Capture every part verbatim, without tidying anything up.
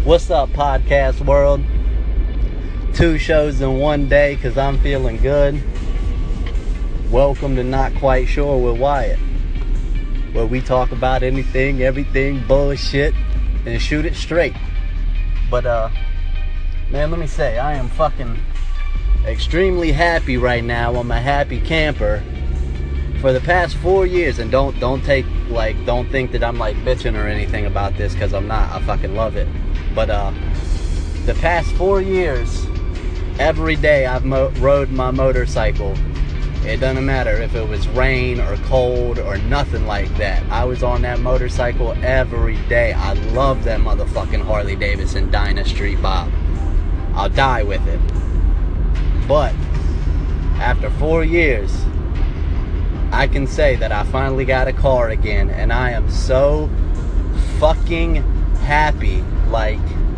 What's up, podcast world? Two shows in one day because I'm feeling good. Welcome to Not Quite Sure with Wyatt, where we talk about anything, everything, bullshit, and shoot it straight. But, uh, man, let me say, I am fucking extremely happy right now. I'm a happy camper. For the past four years, and don't don't take like don't think that I'm like bitching or anything about this, because I'm not. I fucking love it. But uh, the past four years, every day I've mo- rode my motorcycle. It doesn't matter if it was rain or cold or nothing like that. I was on that motorcycle every day. I love that motherfucking Harley Davidson Dyna Street Bob. I'll die with it. But after four years, I can say that I finally got a car again, and I am so fucking happy. Like,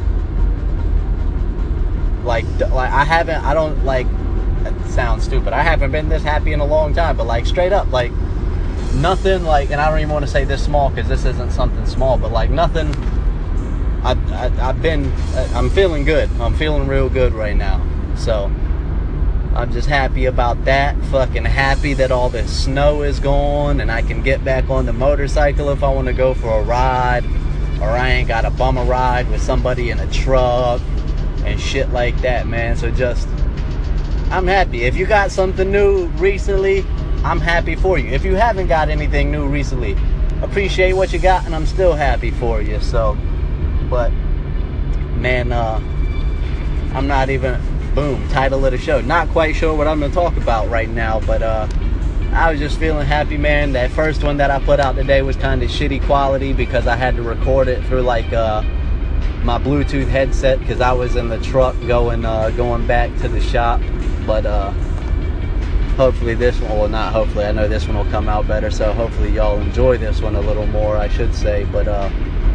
like, like I haven't, I don't, like, that sounds stupid. I haven't been this happy in a long time, but, like, straight up, like, nothing, like, and I don't even want to say this small, because this isn't something small, but, like, nothing, I, I, I've been, I'm feeling good. I'm feeling real good right now, so I'm just happy about that. Fucking happy that all this snow is gone and I can get back on the motorcycle if I want to go for a ride, or I ain't got to bum a ride with somebody in a truck and shit like that, man. So just, I'm happy. If you got something new recently, I'm happy for you. If you haven't got anything new recently, appreciate what you got, and I'm still happy for you. So, but man, uh, I'm not even... Boom, title of the show. Not quite sure what I'm going to talk about right now, but uh, I was just feeling happy, man. That first one that I put out today was kind of shitty quality because I had to record it through like uh, my Bluetooth headset because I was in the truck going uh, going back to the shop. But uh, hopefully this one, well, not hopefully, I know this one will come out better, so hopefully y'all enjoy this one a little more, I should say. But uh,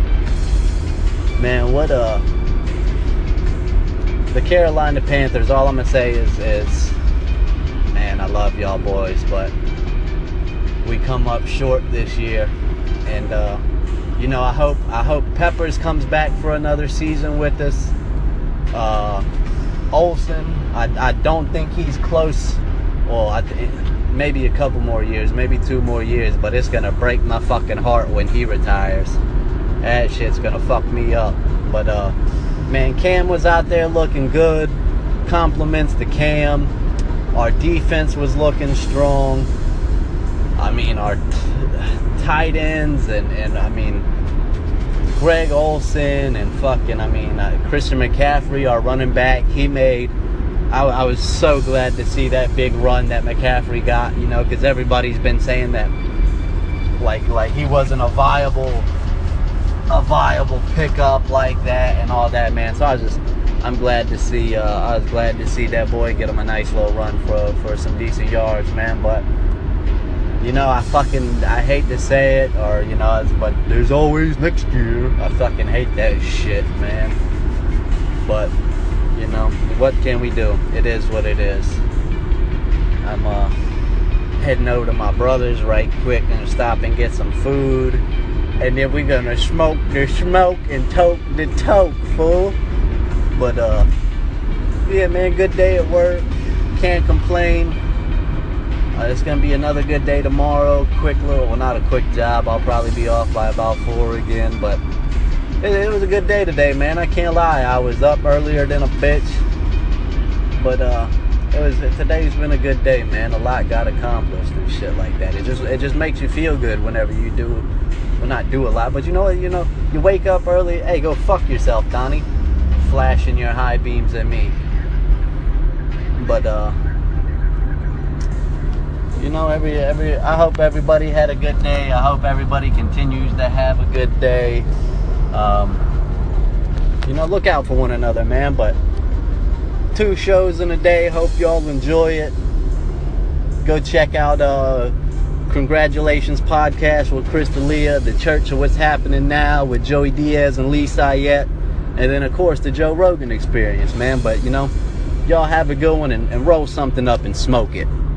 man, what uh the Carolina Panthers, all I'm going to say is, is, man, I love y'all boys, but we come up short this year. And, uh, you know, I hope I hope Peppers comes back for another season with us. Uh, Olsen, I, I don't think he's close. Well, I th- maybe a couple more years, maybe two more years, but it's going to break my fucking heart when he retires. That shit's going to fuck me up. But, uh, man, Cam was out there looking good. Compliments to Cam. Our defense was looking strong. I mean, our t- tight ends and, and, I mean, Greg Olsen and fucking, I mean, uh, Christian McCaffrey, our running back, he made... I, I was so glad to see that big run that McCaffrey got, you know, because everybody's been saying that, like, like he wasn't a viable... a viable pickup like that and all that, man. So I was just, I'm glad to see, uh, I was glad to see that boy get him a nice little run for for some decent yards, man. But, you know, I fucking, I hate to say it, or, you know, it's, but there's always next year. I fucking hate that shit, man. But, you know, what can we do? It is what it is. I'm, uh, heading over to my brother's right quick and stop and get some food. And then we're gonna smoke the smoke and toke the toke, fool. But, uh, yeah, man, good day at work. Can't complain. Uh, it's gonna be another good day tomorrow. Quick little, well, not a quick job. I'll probably be off by about four again. But it, it was a good day today, man. I can't lie. I was up earlier than a bitch. But, uh, it was, today's been a good day, man. A lot got accomplished and shit like that. It just, it just makes you feel good whenever you do. Well, not do a lot, but you know what, you know, you wake up early, hey, go fuck yourself, Donnie, flashing your high beams at me. But, uh, you know, every, every, I hope everybody had a good day. I hope everybody continues to have a good day. Um, you know, look out for one another, man. But two shows in a day, hope y'all enjoy it. Go check out, uh, Congratulations podcast with Chris D'Elia, The Church of What's Happening Now with Joey Diaz and Lee Syatt, and then of course the Joe Rogan Experience, man. But you know, y'all have a good one and, and roll something up and smoke it.